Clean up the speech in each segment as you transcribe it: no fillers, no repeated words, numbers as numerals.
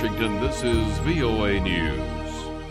Washington, this is VOA News.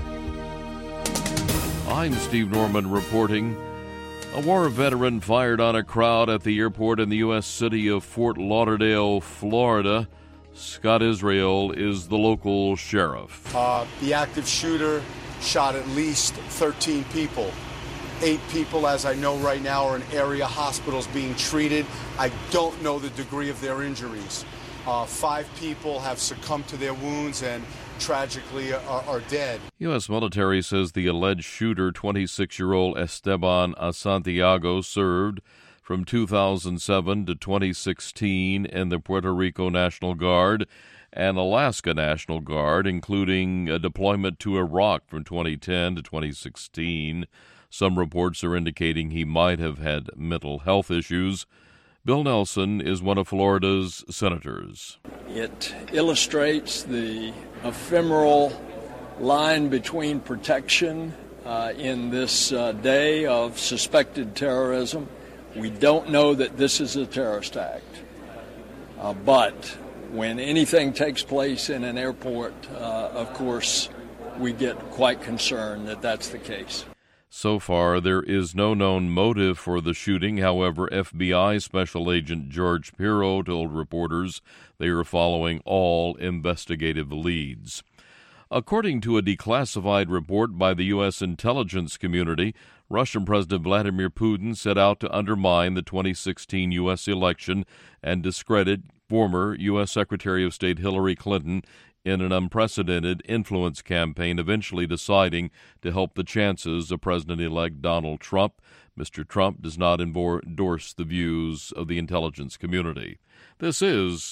I'm Steve Norman reporting. A war veteran fired on a crowd at the airport in the U.S. city of Fort Lauderdale, Florida. Scott Israel is the local sheriff. The active shooter shot at least 13 people. 8 people, as I know right now, are in area hospitals being treated. I don't know the degree of their injuries. 5 people have succumbed to their wounds and tragically are dead. U.S. military says the alleged shooter, 26-year-old Esteban Santiago, served from 2007 to 2016 in the Puerto Rico National Guard and Alaska National Guard, including a deployment to Iraq from 2010 to 2016. Some reports are indicating he might have had mental health issues. Bill Nelson is one of Florida's senators. It illustrates the ephemeral line between protection in this day of suspected terrorism. We don't know that this is a terrorist act, but when anything takes place in an airport, of course, we get quite concerned that that's the case. So far, there is no known motive for the shooting. However, FBI Special Agent George Pirro told reporters they are following all investigative leads. According to a declassified report by the U.S. intelligence community, Russian President Vladimir Putin set out to undermine the 2016 U.S. election and discredit former U.S. Secretary of State Hillary Clinton in an unprecedented influence campaign, eventually deciding to help the chances of President-elect Donald Trump. Mr. Trump does not endorse the views of the intelligence community. This is